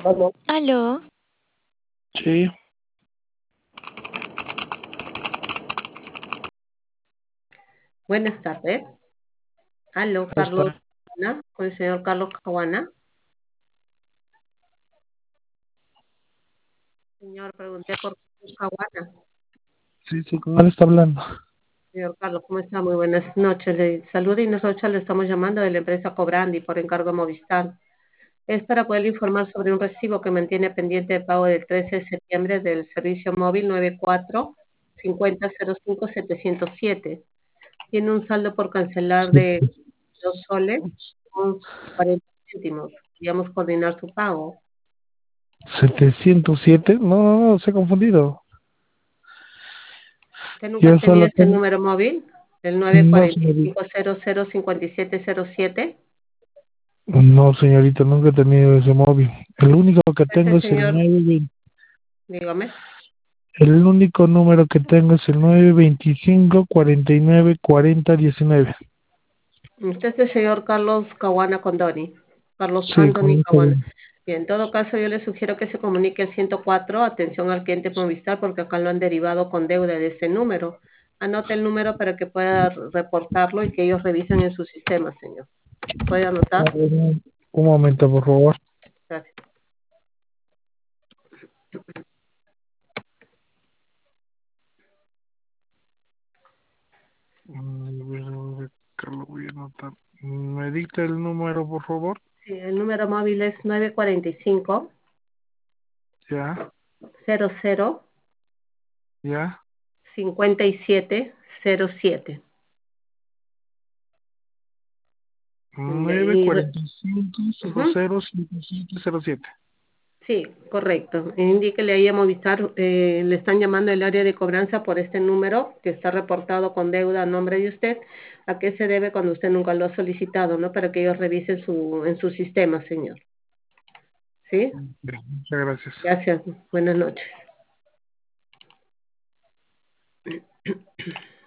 Aló. Aló, Sí, Buenas tardes. Aló, ahí está. Carlos, Cajuana, con el señor Carlos Cajuana. Señor, pregunté por Carlos Cajuana. Sí, sí, ¿con él está hablando? Señor Carlos, ¿cómo está? Muy buenas noches. Le saludo y nosotros le estamos llamando de la empresa Cobrandi por encargo de Movistar. Es para poder informar sobre un recibo que mantiene pendiente de pago del 13 de septiembre del servicio móvil 94-5005-707. Tiene un saldo por cancelar de Siete- 2 soles con 40 céntimos. Queríamos coordinar su pago. 707. No, no, no, se ha confundido. ¿Usted nunca Yo ha tenido solo este tengo. número móvil? El No, señorita. 945005707. No, señorita, nunca he tenido ese móvil. El único que Este tengo es el señor, 920. dígame. El único número que tengo es el 925 49 40 19. Usted es el señor Carlos Caguana Condoni. Carlos Sí, Anthony con eso. Caguana. Bien, en todo caso, yo le sugiero que se comunique al 104, atención al cliente Movistar, porque acá lo han derivado con deuda de ese número. Anote el número para que pueda reportarlo y que ellos revisen en su sistema, señor. ¿Puede A anotar? ver, un momento, por favor. Gracias. Que lo voy a anotar. ¿Me dicta el número, por favor? Sí, el número móvil es 945 Ya, 00 ya. 5707. nueve Y, cuarenta y cinco cero ujú, cero 5707. sí, correcto. Indíquele ahí a Movistar, le están llamando el área de cobranza por este número que está reportado con deuda a nombre de usted. ¿A qué se debe cuando usted nunca lo ha solicitado, no? Para que ellos revisen en su sistema, señor. ¿Sí? Ya, muchas gracias. Gracias. Buenas noches.